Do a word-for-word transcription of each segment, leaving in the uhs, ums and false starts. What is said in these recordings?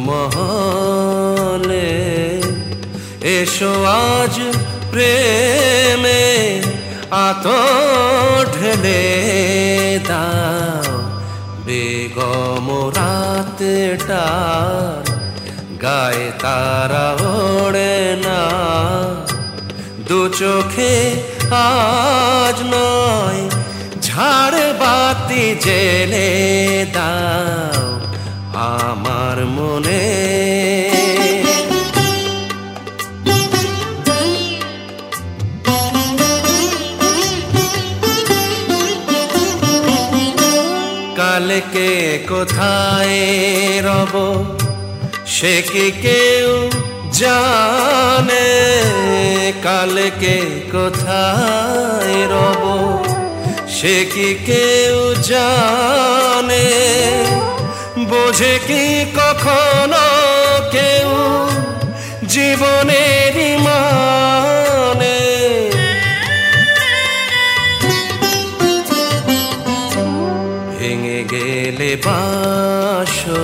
মহলে এসো আজ প্রেমে আতর ঢেলে দাও বেগম রাতটার গায়ে তারা ওড়ে না দু চোখে আজ নয় ঝাড় বাতি জেলে দাও আমার মনে কালকে কোথায় রব সে কি কেউ জানে কালকে কোথায় রব সে কি কেউ জানে বোঝে কি কখনো কেউ জীবনের মানে ভেঙে গেলে বাসো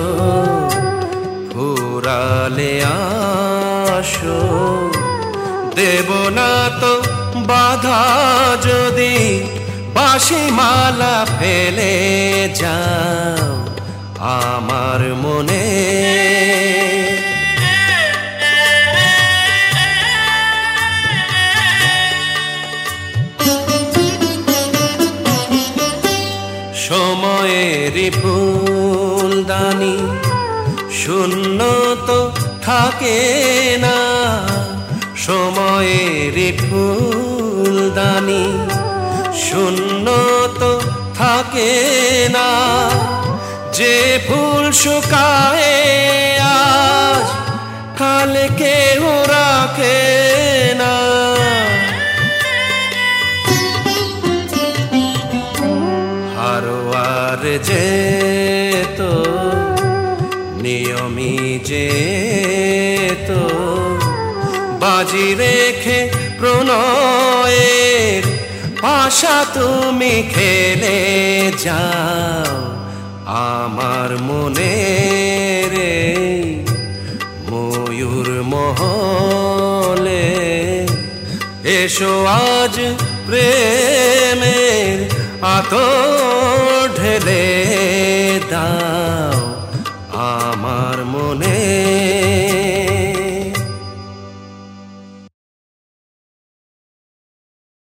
ফুরালে আসো দেব না তো বাধা যদি বাঁশি মালা ফেলে যাও আমার মনে সময়েরই ফুলদানি শূন্য তো থাকে না সময়েরই ফুলদানি শূন্য তো থাকে না যে ফুল শুকায় আজ কালকে ও রাখে না হারোয়ার যে তো নিয়মি যে তো বাজি রেখে প্রণয়ের পাশা তুমি খেলে যাও আমার মনে রে ময়ূর মহলে এসো আজ প্রেমের আতর ঢেলে দাও আমার মনে